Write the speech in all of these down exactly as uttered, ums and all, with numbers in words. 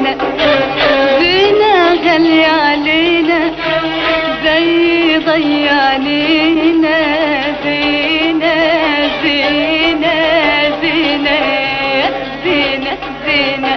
علينا، زينة غالية علينا زي ضي علينا، زينة زينة زينة زينة زينة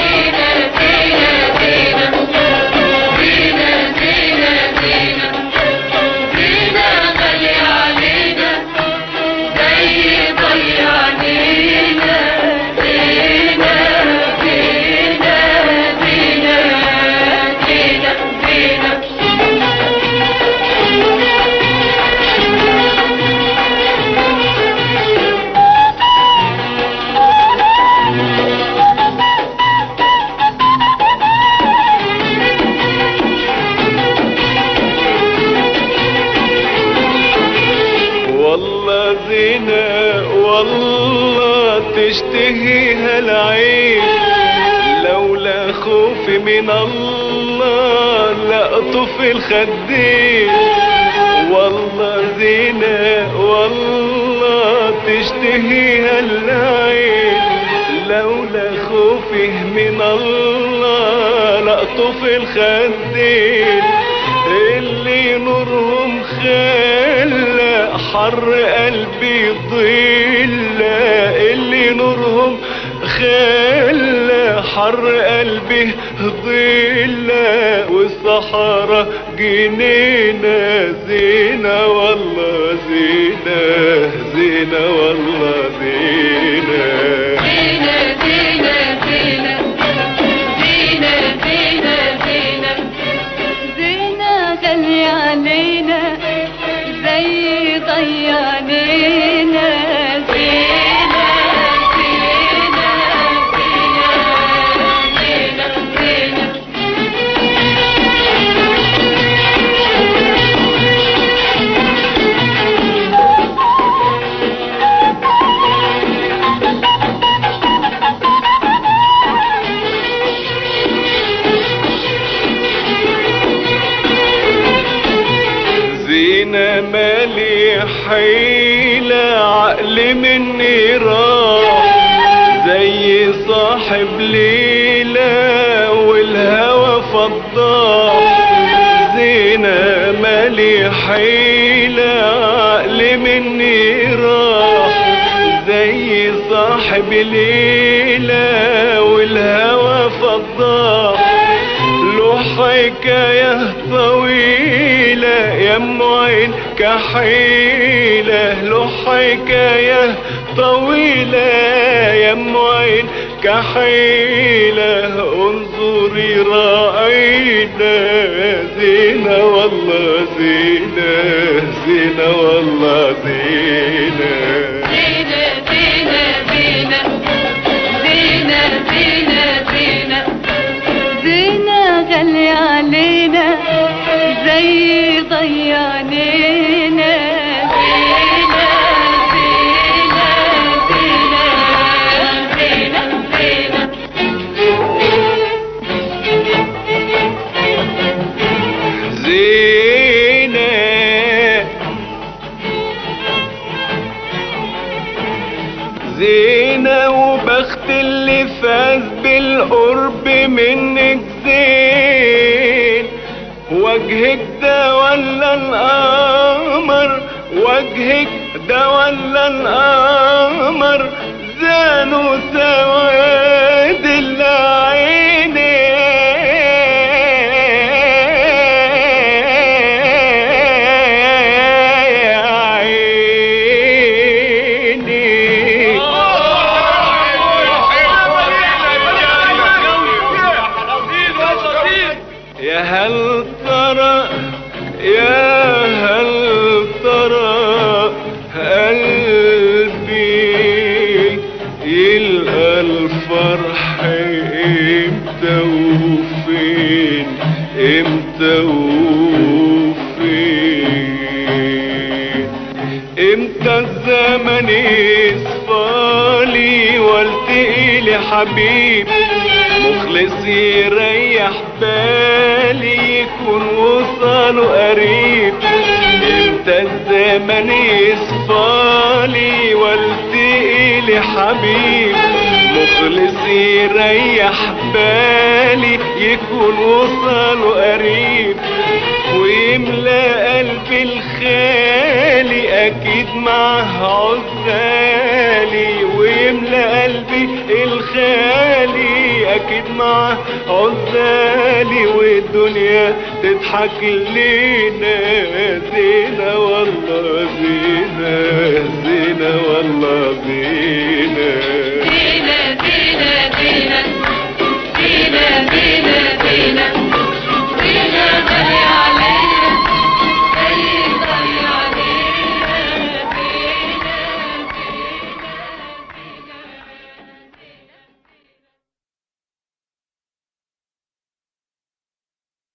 والله تشتهيها العين، لولا خوفي من الله لأطف الخدين. والله زينة والله تشتهيها العين، لولا خوفي من الله لأطف الخدين. اللي نورهم خلى حر قلبي ضلة، اللي نورهم خلى حر قلبي ضلة، والصحراء جنينة زينة والله زينة، زينة والله زينة، زينة زينة زينة زينة زينة زينة زينة غالية علينا زي ضي علينا، زينة زينة زينة زينة زينة زينة مالي حيلة عقل مني راح، زي صاحب ليلة والهوى فضاح. زينة مالي حيلة عقل مني راح، زي صاحب ليلة والهوى فضاح. له حكاية طويلة يم عين كحيلة، له حكاية طويلة يم عين كحيلة. انظري راعينا زينة والله زينة، زينة والله زينة، زينة زينة زينة زينة زينة زينة زينة غالية علينا زي ضي علينا، زينة زينة زينة زينة زينة زينة زينة وبخت اللي فاز بالقرب منك زين. وجهك ده ولا القمر، وجهك ده ولا القمر، زانوا سواد العين. يا هل ترى يا هل ترى قلبي يلقى الفرح امتى وفين، امتى وفين، امتى الزمن يصفالي والتقي لي حبيب مخلص يريح بالي يكون وصاله قريب. امتى الزمن يصفالي والتقي لي حبيب مخلص يريح بالي يكون وصاله قريب ويملى قلبي الخالي اكيد معه عزالي، ويملى قلبي الخالي اكيد معه عزالي، والدنيا تضحك لينا زينة والله زينة، زينة والله زينة.